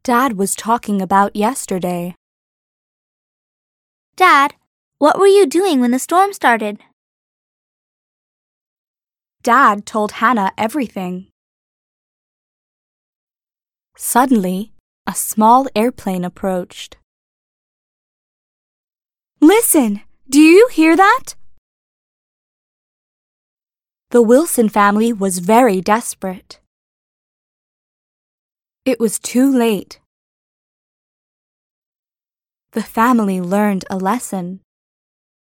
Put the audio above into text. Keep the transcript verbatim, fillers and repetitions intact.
Dad was talking about yesterday. Dad, what were you doing when the storm started? Dad told Hannah everything. Suddenly, a small airplane approached. Listen! Do you hear that? The Wilson family was very desperate. It was too late. The family learned a lesson.